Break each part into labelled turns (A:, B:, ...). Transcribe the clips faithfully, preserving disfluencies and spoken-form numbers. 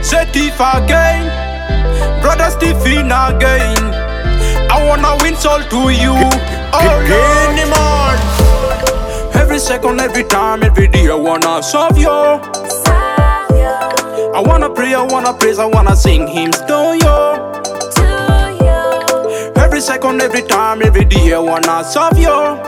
A: Setif again, brother Stephen again. I wanna win soul to you. Oh Lord. Every second, every time, every day, I wanna serve you. I wanna pray, I wanna praise, I wanna sing hymns to you. Every second, every time, every day, I wanna serve you.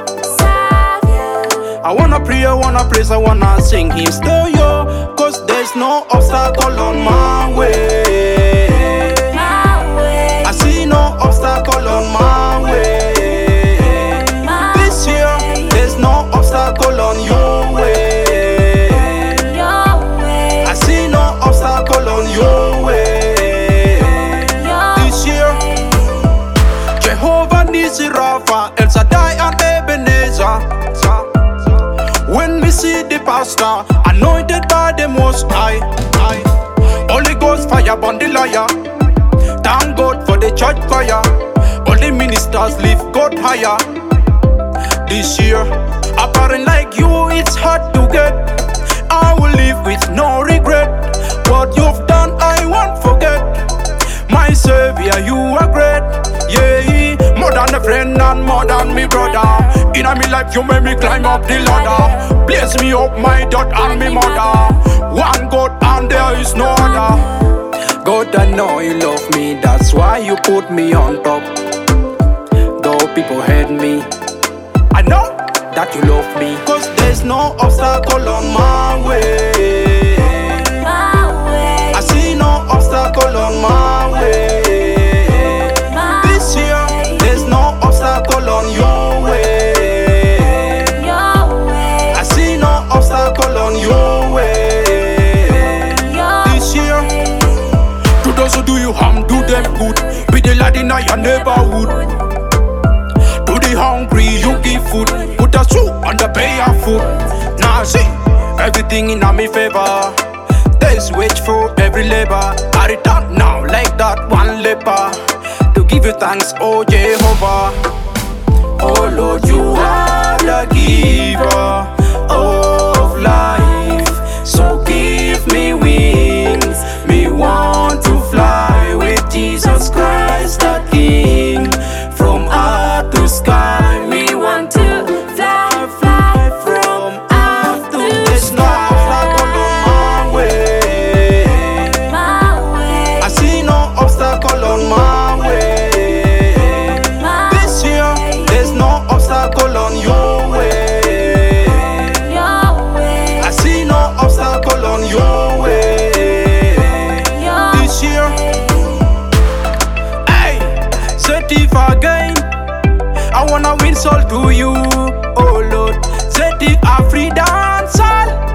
A: I wanna pray, I wanna praise, I wanna sing hymns to you. Cause there's no obstacle on my way. I see no obstacle on my way. This year, there's no obstacle on your way. I see no obstacle on your way. This year, Jehovah Nissi Rapha, El Shaddai and Ebenezer. When we see the pastor anointed by the Most High, Holy Ghost fire burn the liar. Thank God for the church fire. All the ministers lift God higher. This year, apparent like you, it's hard to get. I will live with no regret. What you've done, I won't forget. My Savior, you are great. Yeah, more than a friend and more than me brother. In a me life, you make me climb up the ladder. Bless me up, my dad and me mother. One God and there is no other. God, I know you love me, that's why you put me on top. Though people hate me, I know that you love me. Cause there's no obstacle on my way. I see no obstacle on my way. This year, there's no obstacle on your way. I see no obstacle on your way. This year, to those who do you harm, do them good. Be the lad in your neighborhood. To the hungry, you give food. Put a shoe on the pay of food. Now see, everything in my favor. There's wage for every labor. I return now like that one leper. To give you thanks, oh Jehovah. Oh Lord, you are the giver of life. So give me wings. Me want to fly with Jesus Christ the King. From earth to sky, me want to fly, fly from earth to the sky. Obstacle on my way. I see no obstacle on my way. This year, there's no obstacle on your way. I see no obstacle on your way. This year, hey, Setif again. I wanna win soul to you, oh Lord. Setif a free dance.